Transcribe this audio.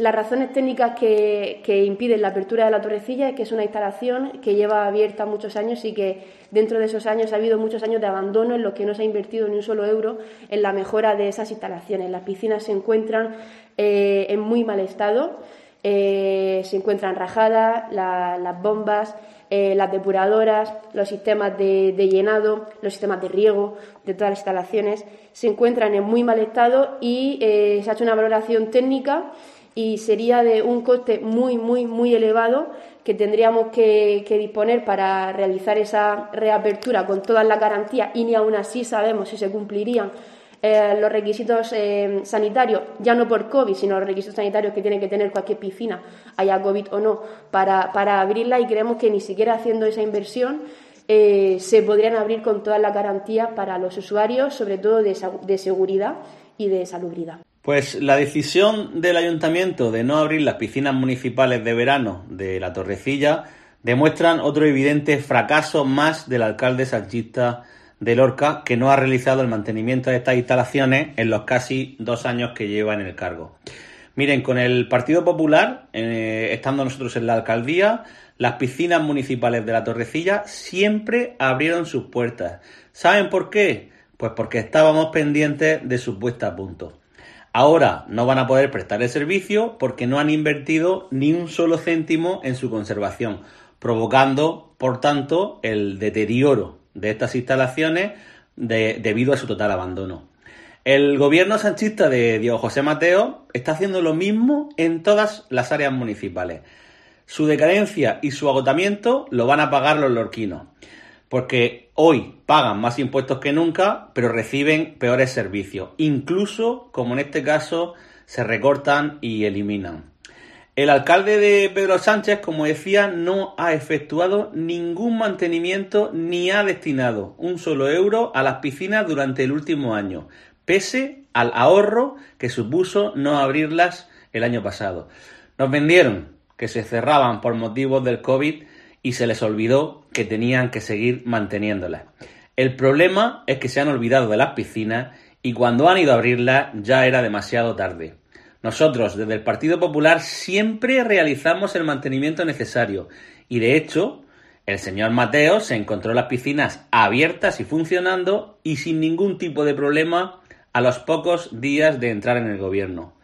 Las razones técnicas que impiden la apertura de la Torrecilla es que es una instalación que lleva abierta muchos años y que dentro de esos años ha habido muchos años de abandono en los que no se ha invertido ni un solo euro en la mejora de esas instalaciones. Las piscinas se encuentran en muy mal estado, se encuentran rajadas, las bombas, las depuradoras, los sistemas de llenado, los sistemas de riego de todas las instalaciones se encuentran en muy mal estado y se ha hecho una valoración técnica y sería de un coste muy elevado que tendríamos que disponer para realizar esa reapertura con todas las garantías y ni aún así sabemos si se cumplirían los requisitos sanitarios, ya no por COVID, sino los requisitos sanitarios que tiene que tener cualquier piscina, haya COVID o no, para abrirla, y creemos que ni siquiera haciendo esa inversión se podrían abrir con todas las garantías para los usuarios, sobre todo de seguridad y de salubridad. Pues la decisión del Ayuntamiento de no abrir las piscinas municipales de verano de La Torrecilla demuestran otro evidente fracaso más del alcalde sanchista de Lorca, que no ha realizado el mantenimiento de estas instalaciones en los casi 2 años que lleva en el cargo. Miren, con el Partido Popular, estando nosotros en la alcaldía, las piscinas municipales de La Torrecilla siempre abrieron sus puertas. ¿Saben por qué? Pues porque estábamos pendientes de su puesta a punto. Ahora no van a poder prestar el servicio porque no han invertido ni un solo céntimo en su conservación, provocando, por tanto, el deterioro de estas instalaciones debido a su total abandono. El gobierno sanchista de Diego José Mateo está haciendo lo mismo en todas las áreas municipales. Su decadencia y su agotamiento lo van a pagar los lorquinos, porque hoy pagan más impuestos que nunca, pero reciben peores servicios. Incluso, como en este caso, se recortan y eliminan. El alcalde de Pedro Sánchez, como decía, no ha efectuado ningún mantenimiento ni ha destinado un solo euro a las piscinas durante el último año, pese al ahorro que supuso no abrirlas el año pasado. Nos vendieron que se cerraban por motivos del COVID y se les olvidó que tenían que seguir manteniéndolas. El problema es que se han olvidado de las piscinas y cuando han ido a abrirlas ya era demasiado tarde. Nosotros, desde el Partido Popular, siempre realizamos el mantenimiento necesario y, de hecho, el señor Mateo se encontró las piscinas abiertas y funcionando y sin ningún tipo de problema a los pocos días de entrar en el gobierno.